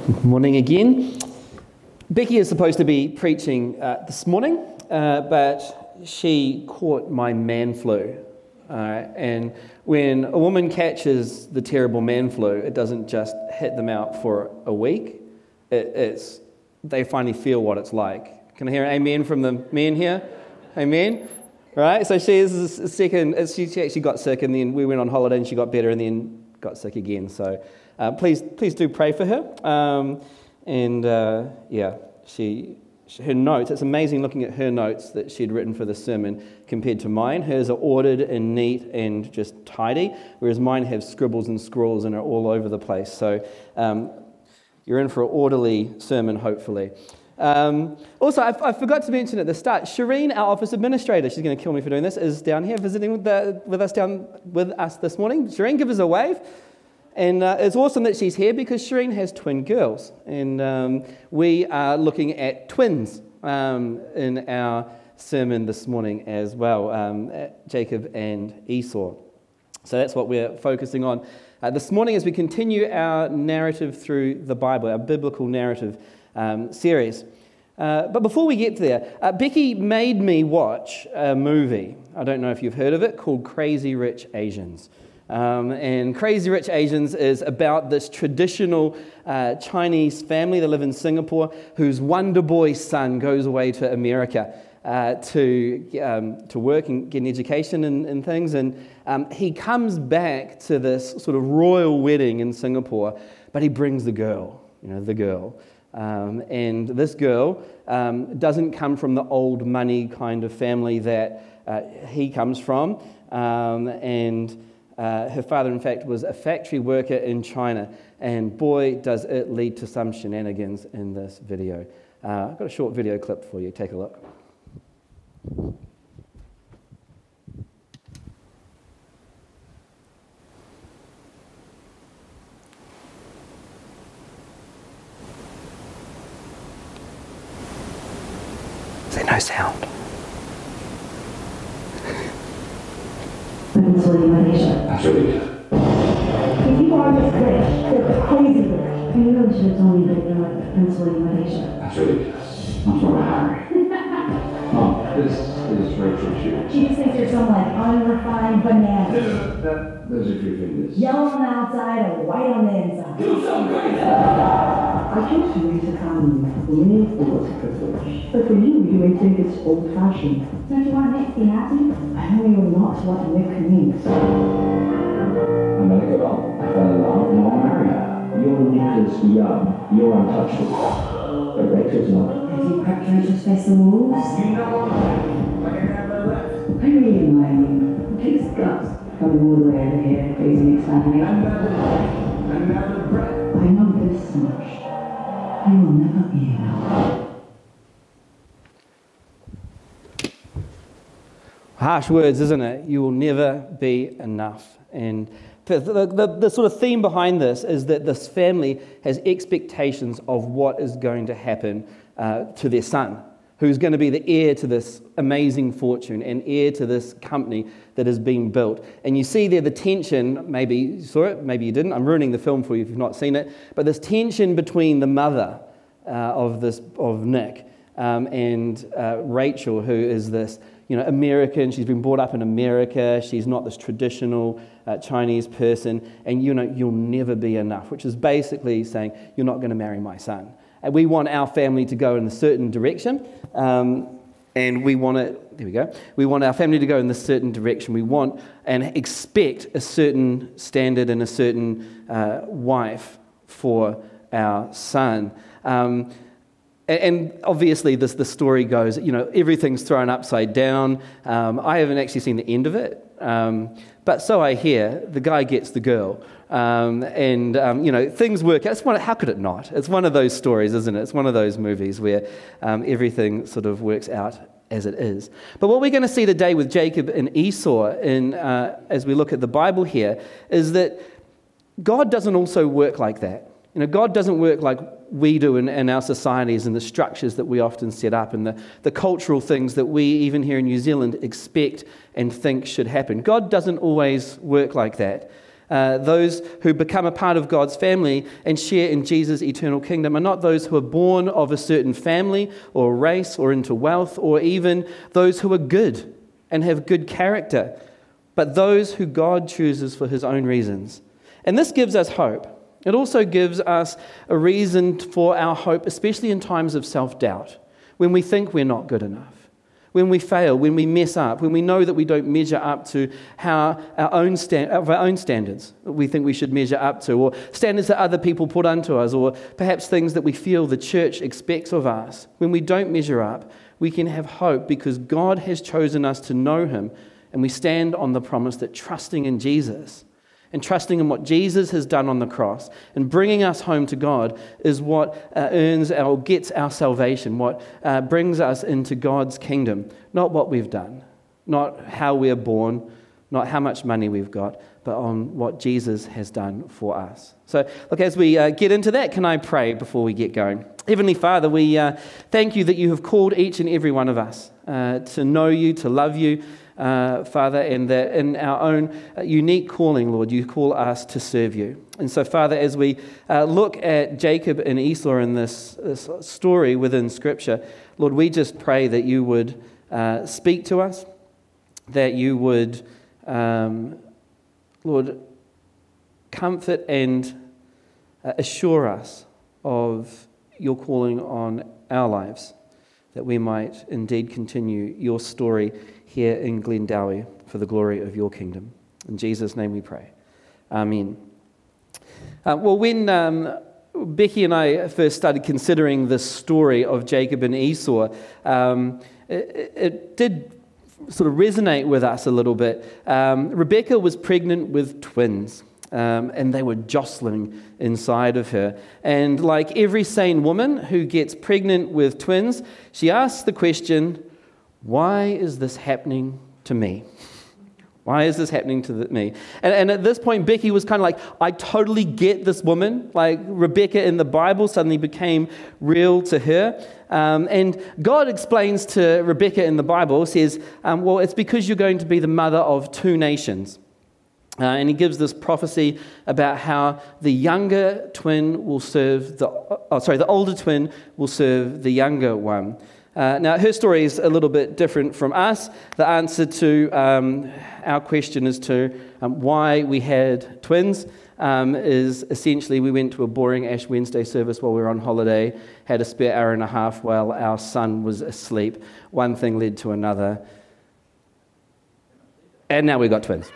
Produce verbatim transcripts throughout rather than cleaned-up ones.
Good morning again. Becky is supposed to be preaching uh, this morning, uh, but she caught my man flu. Uh, and when a woman catches the terrible man flu, it doesn't just hit them out for a week. It, it's they finally feel what it's like. Can I hear an amen from the men here? Amen. Right. So she is a second. She actually got sick, and then we went on holiday, and she got better, and then got sick again. So. Uh, please, please do pray for her. Um, and uh, yeah, she, she, her notes. It's amazing looking at her notes that she'd written for the sermon compared to mine. Hers are ordered and neat and just tidy, whereas mine have scribbles and scrawls and are all over the place. So um, you're in for an orderly sermon, hopefully. Um, also, I, I forgot to mention at the start, Shireen, our office administrator, she's going to kill me for doing this, is down here visiting with, the, with us down with us this morning. Shireen, give us a wave. And uh, it's awesome that she's here because Shireen has twin girls. And um, we are looking at twins um, in our sermon this morning as well, um, Jacob and Esau. So that's what we're focusing on uh, this morning as we continue our narrative through the Bible, our biblical narrative um, series. Uh, but before we get there, uh, Becky made me watch a movie, I don't know if you've heard of it, called Crazy Rich Asians. Um, and Crazy Rich Asians is about this traditional uh, Chinese family that live in Singapore whose wonder boy son goes away to America uh, to um, to work and get an education and, and things. And um, he comes back to this sort of royal wedding in Singapore, but he brings the girl, you know, the girl. Um, and this girl um, doesn't come from the old money kind of family that uh, he comes from. Um, and Uh, her father, in fact, was a factory worker in China, and boy, does it lead to some shenanigans in this video. Uh, I've got a short video clip for you. Take a look. Is there no sound? Absolutely. If you are just rich, they're crazy rich. You really should have told me that you're like penciling Malaysia. Absolutely. I'm from Harry. Oh, this is Rachel Shoes. She just thinks you're some like unrefined banana. That, those are your fingers. Yellow on the outside and white on the inside. Do something! I chose to raise a family for me it was a privilege. But for you, you may think it's old-fashioned. Don't you want Nick to be happy? I know you're not what Nick means. I met a girl. I fell in love. Now I'll marry her. You're Nicholas Young. You're untouchable. But Rachel's not. Have you prepped her to face the wolves? You know what? I can have her left. I really admire you. It takes guts coming all the way over here, Crazy Nick's family. Another life. Another breath. I know this much. I will never be enough. Harsh words, isn't it? You will never be enough. And the, the, the, the sort of theme behind this is that this family has expectations of what is going to happen uh, to their son, who's going to be the heir to this amazing fortune and heir to this company that is being built. And you see there the tension, maybe you saw it, maybe you didn't. I'm ruining the film for you if you've not seen it. But this tension between the mother uh, of this of Nick um, and uh, Rachel, who is this you know, American, she's been brought up in America, she's not this traditional uh, Chinese person, and you know, you'll never be enough, which is basically saying, you're not going to marry my son. And we want our family to go in a certain direction, um, and we want it, there we go, we want our family to go in this certain direction. We want and expect a certain standard and a certain uh, wife for our son. Um, And obviously, this the story goes, you know, everything's thrown upside down. Um, I haven't actually seen the end of it, um, but so I hear. The guy gets the girl, um, and um, you know, things work out. It's one, how could it not? It's one of those stories, isn't it? It's one of those movies where um, everything sort of works out as it is. But what we're going to see today with Jacob and Esau, in uh, as we look at the Bible here, is that God doesn't also work like that. You know, God doesn't work like we do in, in our societies and the structures that we often set up and the, the cultural things that we, even here in New Zealand, expect and think should happen. God doesn't always work like that. Uh, those who become a part of God's family and share in Jesus' eternal kingdom are not those who are born of a certain family or race or into wealth, or even those who are good and have good character, but those who God chooses for his own reasons. And this gives us hope. It also gives us a reason for our hope, especially in times of self-doubt, when we think we're not good enough. When we fail, when we mess up, when we know that we don't measure up to how our own stand, our own standards we think we should measure up to, or standards that other people put onto us, or perhaps things that we feel the church expects of us. When we don't measure up, we can have hope because God has chosen us to know him, and we stand on the promise that trusting in Jesus and trusting in what Jesus has done on the cross and bringing us home to God is what uh, earns our, gets our salvation, what uh, brings us into God's kingdom. Not what we've done, not how we're born, not how much money we've got, but on what Jesus has done for us. So, look, as we uh, get into that, can I pray before we get going? Heavenly Father, we uh, thank you that you have called each and every one of us uh, to know you, to love you, Uh, Father, and that in our own uh, unique calling, Lord, you call us to serve you. And so, Father, as we uh, look at Jacob and Esau in this, this story within Scripture, Lord, we just pray that you would uh, speak to us, that you would, um, Lord, comfort and uh, assure us of your calling on our lives, that we might indeed continue your story here in Glendowie for the glory of your kingdom. In Jesus' name we pray. Amen. Uh, well, when um, Becky and I first started considering the story of Jacob and Esau, um, it, it did sort of resonate with us a little bit. Um, Rebecca was pregnant with twins. Um, and they were jostling inside of her. And like every sane woman who gets pregnant with twins, she asks the question, why is this happening to me? Why is this happening to me? And, and at this point, Becky was kind of like, I totally get this woman. Like Rebecca in the Bible suddenly became real to her. Um, and God explains to Rebecca in the Bible, says, um, well, it's because you're going to be the mother of two nations. Uh, and he gives this prophecy about how the younger twin will serve the, oh, sorry, the older twin will serve the younger one. Uh, now, her story is a little bit different from us. The answer to um, our question as to um, why we had twins um, is essentially we went to a boring Ash Wednesday service while we were on holiday, had a spare hour and a half while our son was asleep. One thing led to another. And now we got twins.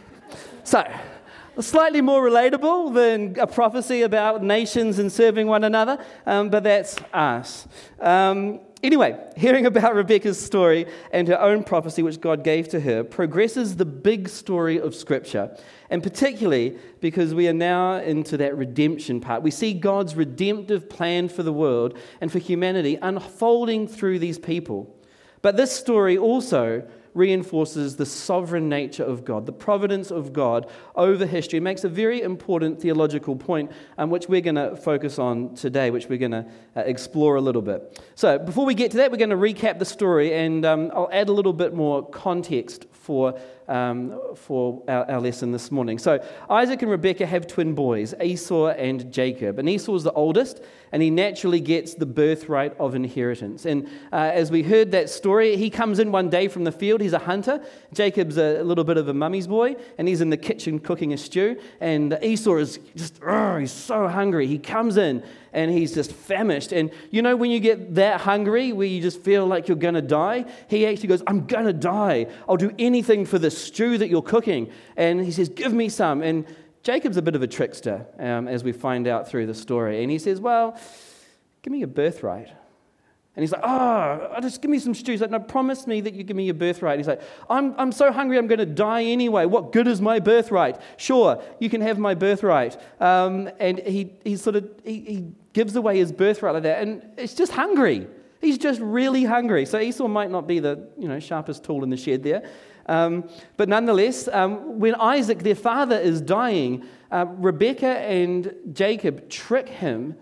So, slightly more relatable than a prophecy about nations and serving one another, um, but that's us. Um, anyway, hearing about Rebecca's story and her own prophecy which God gave to her progresses the big story of Scripture, and particularly because we are now into that redemption part. We see God's redemptive plan for the world and for humanity unfolding through these people. But this story also reinforces the sovereign nature of God, the providence of God over history. It makes a very important theological point, um, which we're going to focus on today, which we're going to uh, explore a little bit. So before we get to that, we're going to recap the story, and um, I'll add a little bit more context for um, for our, our lesson this morning. So Isaac and Rebekah have twin boys, Esau and Jacob. And Esau is the oldest, and he naturally gets the birthright of inheritance. And uh, as we heard that story, he comes in one day from the field. He's a hunter. Jacob's a little bit of a mummy's boy, and he's in the kitchen cooking a stew. And Esau is just, oh, he's so hungry. He comes in, and he's just famished. And you know when you get that hungry, where you just feel like you're going to die? He actually goes, I'm going to die. I'll do anything for this stew that you're cooking. And he says, give me some. And Jacob's a bit of a trickster, um, as we find out through the story. And he says, well, give me your birthright. And he's like, oh, just give me some stew. He's like, no, promise me that you give me your birthright. He's like, I'm I'm so hungry, I'm going to die anyway. What good is my birthright? Sure, you can have my birthright. Um, and he he sort of, he, he gives away his birthright like that. And it's just hungry. He's just really hungry. So Esau might not be the you know sharpest tool in the shed there. Um, but nonetheless, um, when Isaac, their father, is dying, uh, Rebekah and Jacob trick him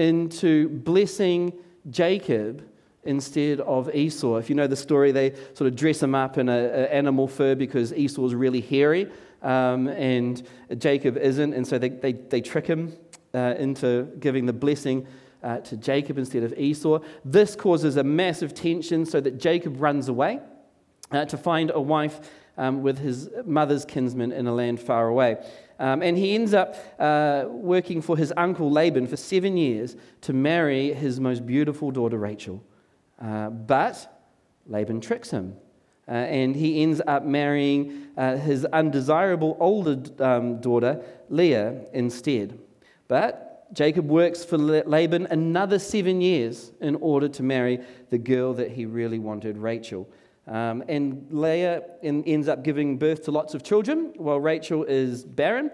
into blessing Jacob instead of Esau. If you know the story, they sort of dress him up in an animal fur because Esau is really hairy. um, and Jacob isn't, and so they, they, they trick him uh, into giving the blessing uh, to Jacob instead of Esau. This causes a massive tension so that Jacob runs away uh, to find a wife um, with his mother's kinsmen in a land far away. Um, and he ends up uh, working for his uncle Laban for seven years to marry his most beautiful daughter Rachel. Uh, but Laban tricks him, uh, and he ends up marrying uh, his undesirable older um, daughter Leah instead. But Jacob works for Laban another seven years in order to marry the girl that he really wanted, Rachel. Um, and Leah in, ends up giving birth to lots of children, while Rachel is barren.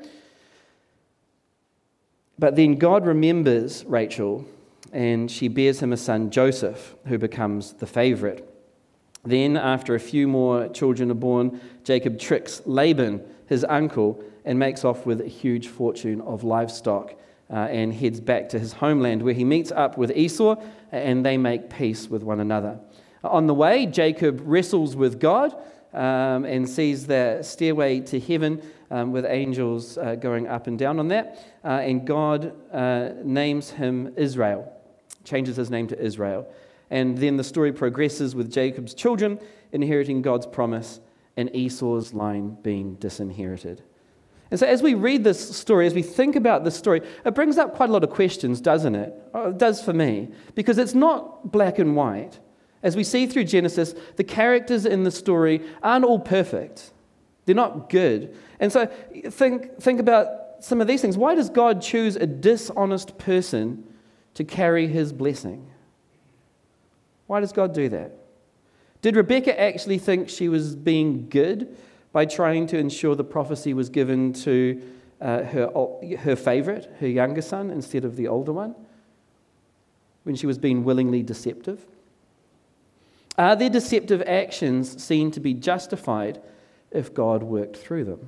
But then God remembers Rachel, and she bears him a son, Joseph, who becomes the favorite. Then, after a few more children are born, Jacob tricks Laban, his uncle, and makes off with a huge fortune of livestock uh, and heads back to his homeland, where he meets up with Esau, and they make peace with one another. On the way, Jacob wrestles with God um, and sees the stairway to heaven um, with angels uh, going up and down on that. Uh, and God uh, names him Israel, changes his name to Israel. And then the story progresses with Jacob's children inheriting God's promise and Esau's line being disinherited. And so as we read this story, as we think about this story, it brings up quite a lot of questions, doesn't it? Oh, it does for me, because it's not black and white. As we see through Genesis, the characters in the story aren't all perfect. They're not good. And so think, think about some of these things. Why does God choose a dishonest person to carry his blessing? Why does God do that? Did Rebekah actually think she was being good by trying to ensure the prophecy was given to uh, her, her favorite, her younger son, instead of the older one, when she was being willingly deceptive? Are their deceptive actions seen to be justified if God worked through them?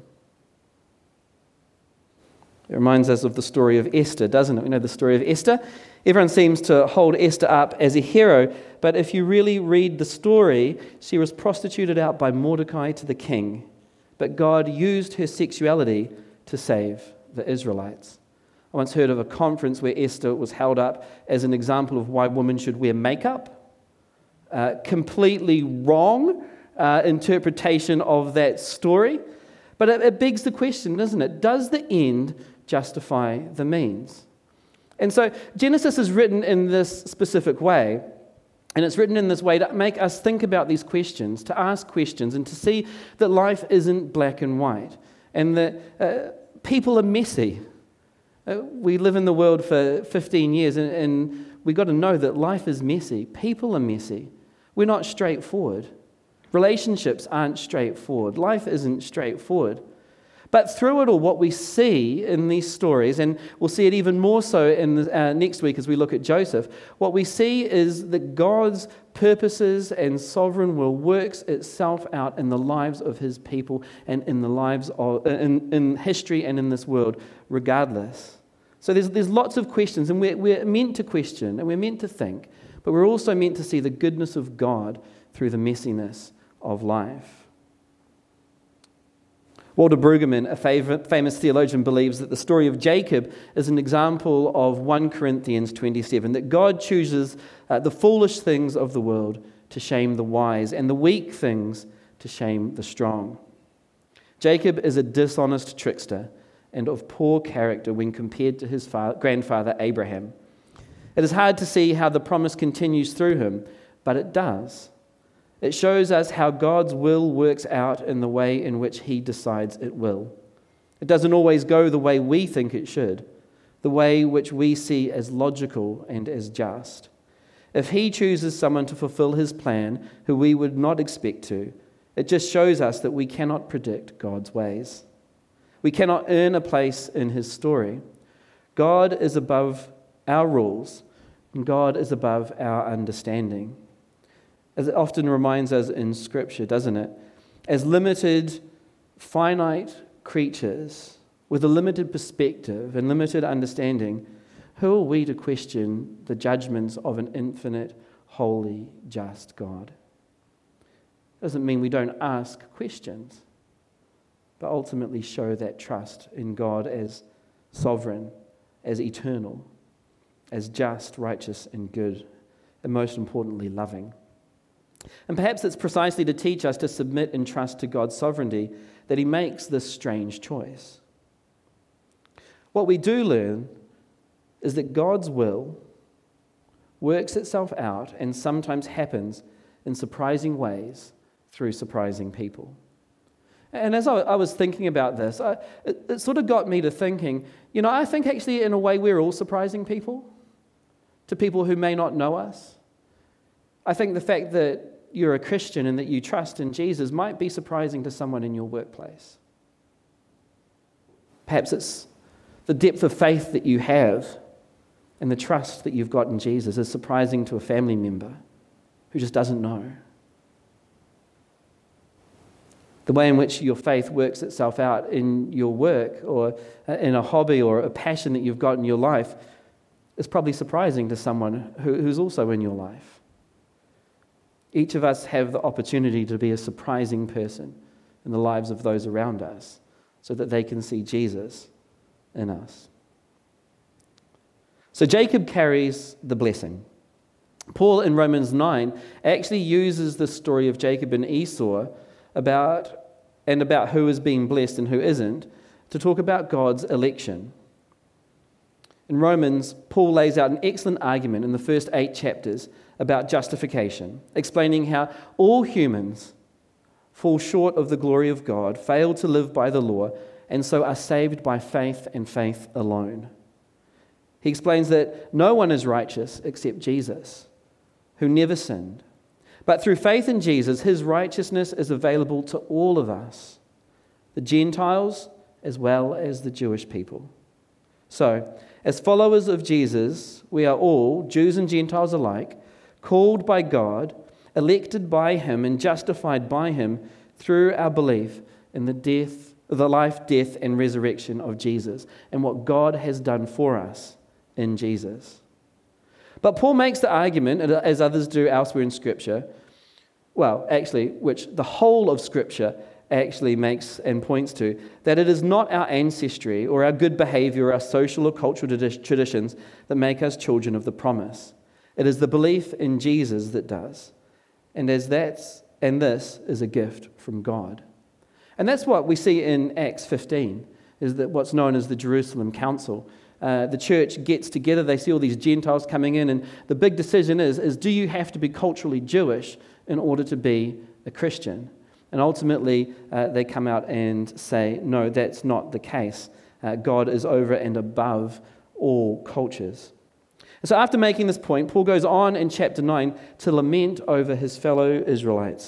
It reminds us of the story of Esther, doesn't it? We know the story of Esther. Everyone seems to hold Esther up as a hero, but if you really read the story, she was prostituted out by Mordecai to the king, but God used her sexuality to save the Israelites. I once heard of a conference where Esther was held up as an example of why women should wear makeup. Uh, completely wrong uh, interpretation of that story. But it, it begs the question, doesn't it? Does the end justify the means? And so Genesis is written in this specific way, and it's written in this way to make us think about these questions, to ask questions, and to see that life isn't black and white, and that uh, people are messy. Uh, we live in the world for fifteen years, and, and we've got to know that life is messy. People are messy. We're not straightforward. Relationships aren't straightforward. Life isn't straightforward. But through it all, what we see in these stories, and we'll see it even more so in the, uh, next week as we look at Joseph, what we see is that God's purposes and sovereign will works itself out in the lives of his people and in the lives of in, in history and in this world, regardless. So there's there's lots of questions, and we're, we're meant to question and we're meant to think, but we're also meant to see the goodness of God through the messiness of life. Walter Brueggemann, a favorite, famous theologian, believes that the story of Jacob is an example of First Corinthians twenty-seven, that God chooses uh, the foolish things of the world to shame the wise and the weak things to shame the strong. Jacob is a dishonest trickster and of poor character when compared to his father, grandfather Abraham. It is hard to see how the promise continues through him, but it does. It shows us how God's will works out in the way in which he decides it will. It doesn't always go the way we think it should, the way which we see as logical and as just. If he chooses someone to fulfill his plan who we would not expect to, it just shows us that we cannot predict God's ways. We cannot earn a place in his story. God is above our rules, and God is above our understanding. As it often reminds us in Scripture, doesn't it? As limited, finite creatures with a limited perspective and limited understanding, who are we to question the judgments of an infinite, holy, just God? Doesn't mean we don't ask questions. but ultimately show that trust in God as sovereign, as eternal, as just, righteous, and good, and most importantly, loving. And perhaps it's precisely to teach us to submit and trust to God's sovereignty that he makes this strange choice. What we do learn is that God's will works itself out and sometimes happens in surprising ways through surprising people. And as I, I was thinking about this, I, it, it sort of got me to thinking, you know, I think actually in a way we're all surprising people to people who may not know us. I think the fact that you're a Christian and that you trust in Jesus might be surprising to someone in your workplace. Perhaps it's the depth of faith that you have and the trust that you've got in Jesus is surprising to a family member who just doesn't know. The way in which your faith works itself out in your work or in a hobby or a passion that you've got in your life is probably surprising to someone who, who's also in your life. Each of us have the opportunity to be a surprising person in the lives of those around us so that they can see Jesus in us. So Jacob carries the blessing. Paul in Romans nine actually uses the story of Jacob and Esau about and about who is being blessed and who isn't to talk about God's election. In Romans, Paul lays out an excellent argument in the first eight chapters about justification, explaining how all humans fall short of the glory of God, fail to live by the law, and so are saved by faith and faith alone. He explains that no one is righteous except Jesus, who never sinned. But through faith in Jesus, his righteousness is available to all of us, the Gentiles as well as the Jewish people. So, as followers of Jesus, we are all, Jews and Gentiles alike, called by God, elected by him, and justified by him through our belief in the death, the life, death, and resurrection of Jesus, and what God has done for us in Jesus. But Paul makes the argument, as others do elsewhere in Scripture, well, actually, which the whole of Scripture actually makes and points to, that it is not our ancestry or our good behavior or our social or cultural traditions that make us children of the promise. It is the belief in Jesus that does. And as that's and this is a gift from God. And that's what we see in Acts fifteen, is that what's known as the Jerusalem Council. Uh, the church gets together, they see all these Gentiles coming in, and the big decision is, is do you have to be culturally Jewish in order to be a Christian? And ultimately, uh, they come out and say, no, that's not the case. Uh, God is over and above all cultures. And so after making this point, Paul goes on in chapter nine to lament over his fellow Israelites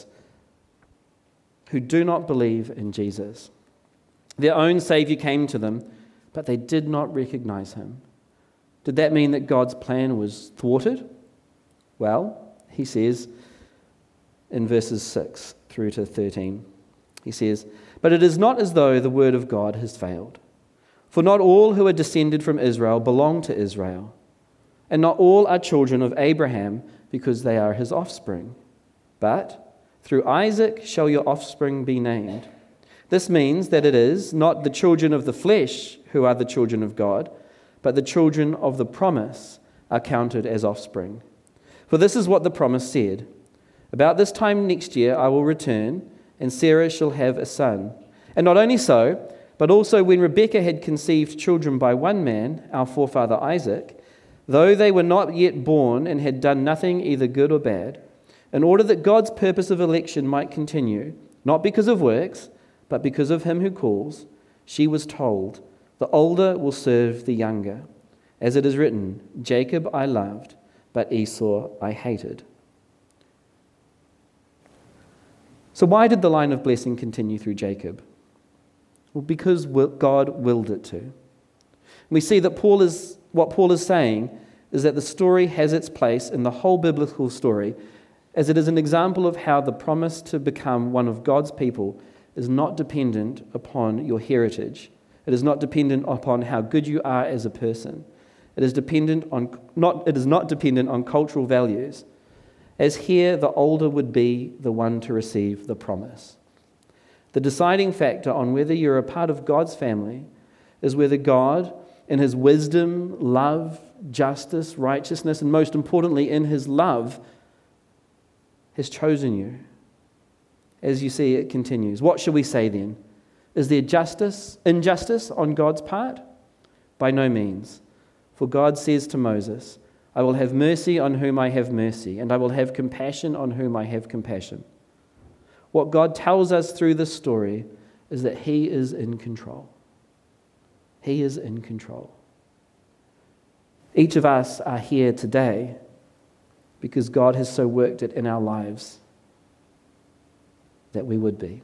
who do not believe in Jesus. Their own Savior came to them, but they did not recognize him. Did that mean that God's plan was thwarted? Well, he says in verses six through to thirteen, he says, "But it is not as though the word of God has failed. For not all who are descended from Israel belong to Israel, and not all are children of Abraham because they are his offspring. But through Isaac shall your offspring be named. This means that it is not the children of the flesh who are the children of God, but the children of the promise are counted as offspring. For this is what the promise said, about this time next year I will return, and Sarah shall have a son. And not only so, but also when Rebekah had conceived children by one man, our forefather Isaac, though they were not yet born and had done nothing either good or bad, in order that God's purpose of election might continue, not because of works, but because of him who calls, she was told, the older will serve the younger. As it is written, Jacob I loved, but Esau I hated." So why did the line of blessing continue through Jacob? Well, because God willed it to. We see that Paul is what Paul is saying is that the story has its place in the whole biblical story, as it is an example of how the promise to become one of God's people is not dependent upon your heritage. It is not dependent upon how good you are as a person. It is dependent on not. It is not dependent on cultural values, as here the older would be the one to receive the promise. The deciding factor on whether you're a part of God's family is whether God, in his wisdom, love, justice, righteousness, and most importantly, in his love, has chosen you. As you see, it continues. What shall we say then? Is there justice, injustice on God's part? By no means. For God says to Moses, I will have mercy on whom I have mercy, and I will have compassion on whom I have compassion. What God tells us through this story is that he is in control. He is in control. Each of us are here today because God has so worked it in our lives that we would be.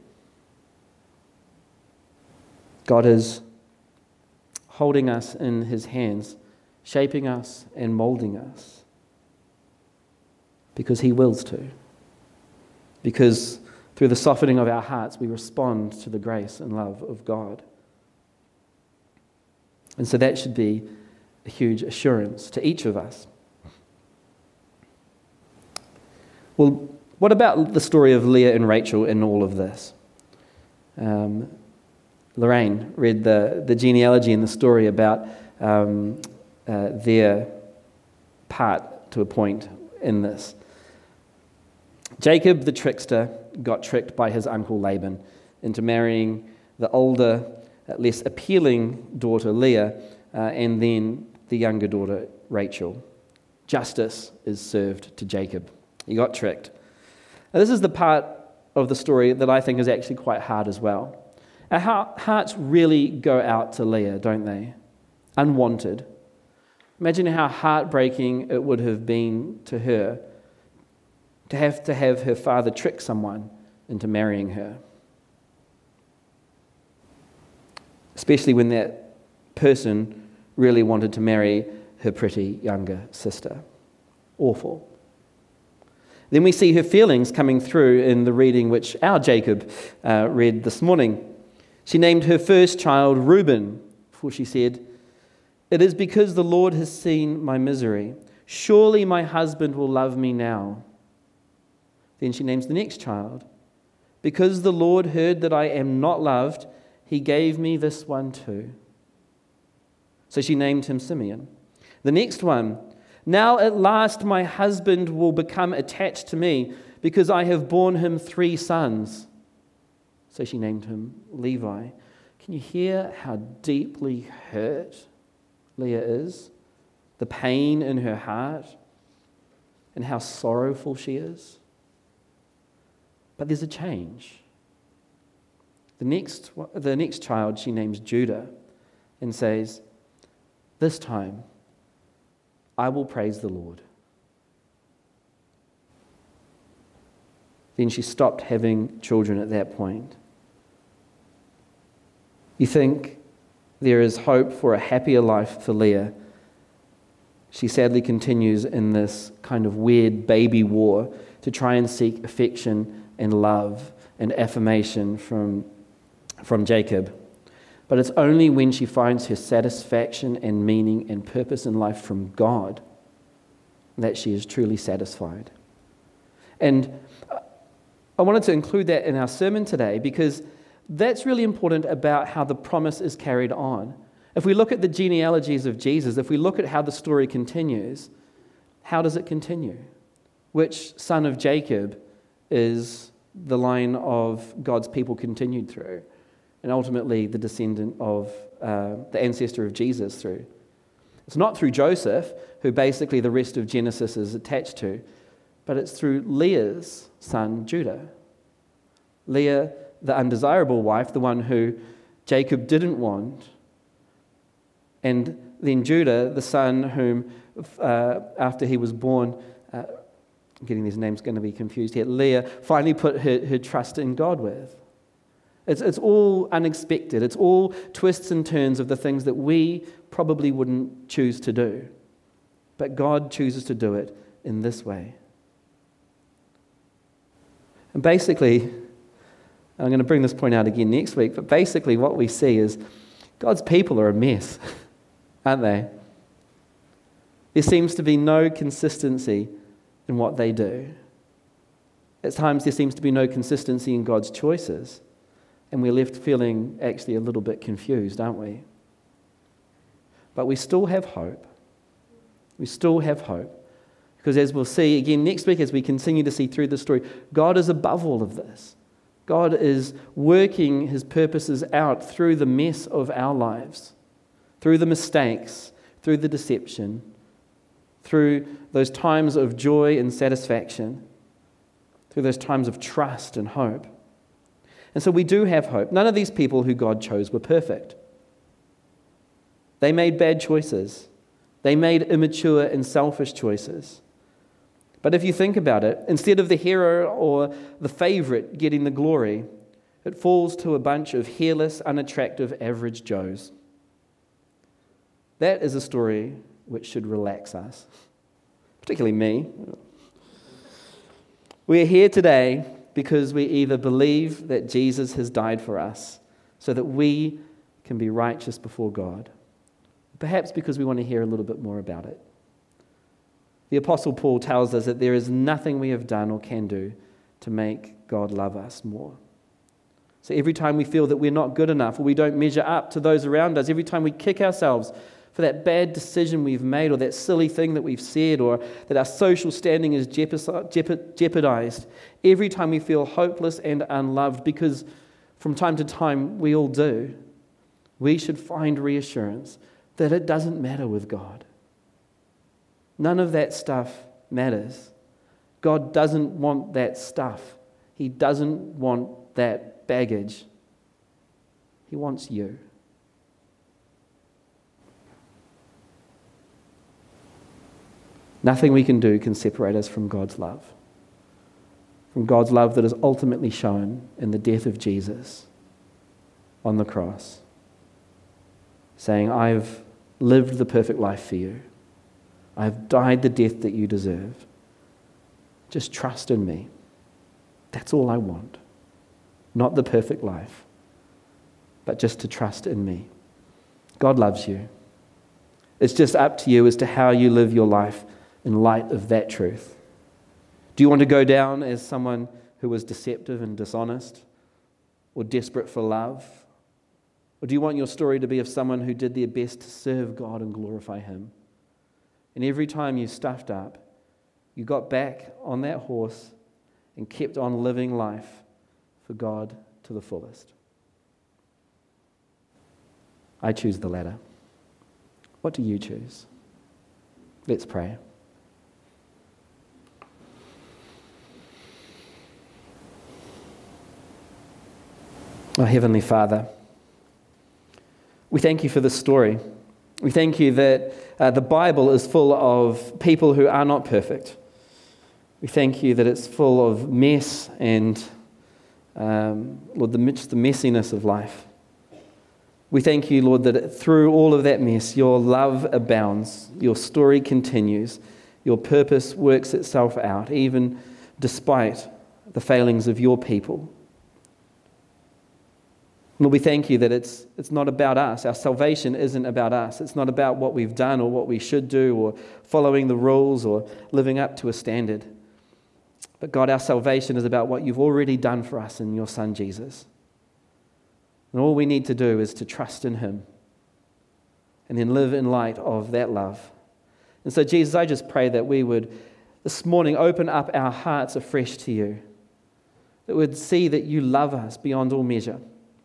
God is holding us in his hands, shaping us and molding us because he wills to. Because through the softening of our hearts, we respond to the grace and love of God. And so that should be a huge assurance to each of us. Well, what about the story of Leah and Rachel in all of this? Um, Lorraine read the, the genealogy and the story about um, uh, their part to a point in this. Jacob, the trickster, got tricked by his uncle Laban into marrying the older, less appealing daughter Leah, uh, and then the younger daughter Rachel. Justice is served to Jacob. He got tricked. Now, this is the part of the story that I think is actually quite hard as well. Our hearts really go out to Leah, don't they? Unwanted. Imagine how heartbreaking it would have been to her to have to have her father trick someone into marrying her. Especially when that person really wanted to marry her pretty younger sister. Awful. Then we see her feelings coming through in the reading which our Jacob uh, read this morning. She named her first child Reuben, for she said, "It is because the Lord has seen my misery. Surely my husband will love me now." Then she names the next child. "Because the Lord heard that I am not loved, he gave me this one too." So she named him Simeon. The next one, "Now at last my husband will become attached to me because I have borne him three sons." So she named him Levi. Can you hear how deeply hurt Leah is? The pain in her heart and how sorrowful she is. But there's a change. The next, the next child she names Judah and says, "This time I will praise the Lord." Then she stopped having children at that point. You think there is hope for a happier life for Leah. She sadly continues in this kind of weird baby war to try and seek affection and love and affirmation from, from Jacob. But it's only when she finds her satisfaction and meaning and purpose in life from God that she is truly satisfied. And I wanted to include that in our sermon today because that's really important about how the promise is carried on. If we look at the genealogies of Jesus, if we look at how the story continues, how does it continue? Which son of Jacob is the line of God's people continued through? And ultimately the descendant of uh, the ancestor of Jesus through. It's not through Joseph, who basically the rest of Genesis is attached to, but it's through Leah's son, Judah. Leah, the undesirable wife, the one who Jacob didn't want, and then Judah, the son whom, uh, after he was born, uh, I'm getting these names going to be confused here, Leah finally put her, her trust in God with. It's, it's all unexpected. It's all twists and turns of the things that we probably wouldn't choose to do. But God chooses to do it in this way. And basically, I'm going to bring this point out again next week, but basically what we see is God's people are a mess, aren't they? There seems to be no consistency in what they do. At times there seems to be no consistency in God's choices. And we're left feeling actually a little bit confused, aren't we? But we still have hope. We still have hope. Because as we'll see again next week, as we continue to see through the story, God is above all of this. God is working his purposes out through the mess of our lives, through the mistakes, through the deception, through those times of joy and satisfaction, through those times of trust and hope. And so we do have hope. None of these people who God chose were perfect. They made bad choices. They made immature and selfish choices. But if you think about it, instead of the hero or the favorite getting the glory, it falls to a bunch of hairless, unattractive, average Joes. That is a story which should relax us, particularly me. We're here today because we either believe that Jesus has died for us so that we can be righteous before God, perhaps because we want to hear a little bit more about it. The Apostle Paul tells us that there is nothing we have done or can do to make God love us more. So every time we feel that we're not good enough or we don't measure up to those around us, every time we kick ourselves for that bad decision we've made or that silly thing that we've said or that our social standing is jeopardized, every time we feel hopeless and unloved, because from time to time we all do, we should find reassurance that it doesn't matter with God. None of that stuff matters. God doesn't want that stuff. He doesn't want that baggage. He wants you. Nothing we can do can separate us from God's love. From God's love that is ultimately shown in the death of Jesus on the cross, saying, I've lived the perfect life for you. I've died the death that you deserve. Just trust in me. That's all I want. Not the perfect life, but just to trust in me. God loves you. It's just up to you as to how you live your life in light of that truth. Do you want to go down as someone who was deceptive and dishonest or desperate for love? Or do you want your story to be of someone who did their best to serve God and glorify Him? And every time you stuffed up, you got back on that horse and kept on living life for God to the fullest. I choose the latter. What do you choose? Let's pray. Oh, Heavenly Father, we thank you for this story. We thank you that uh, the Bible is full of people who are not perfect. We thank you that it's full of mess and, um, Lord, the, just the messiness of life. We thank you, Lord, that through all of that mess, your love abounds, your story continues, your purpose works itself out, even despite the failings of your people. Lord, we thank you that it's it's not about us. Our salvation isn't about us. It's not about what we've done or what we should do or following the rules or living up to a standard. But God, our salvation is about what you've already done for us in your Son, Jesus. And all we need to do is to trust in Him and then live in light of that love. And so, Jesus, I just pray that we would this morning open up our hearts afresh to you, that we'd see that you love us beyond all measure.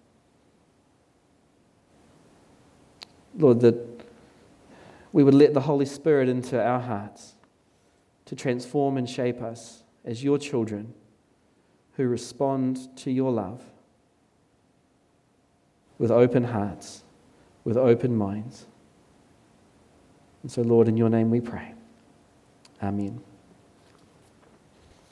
Lord, that we would let the Holy Spirit into our hearts to transform and shape us as your children who respond to your love with open hearts, with open minds. And so, Lord, in your name we pray. Amen.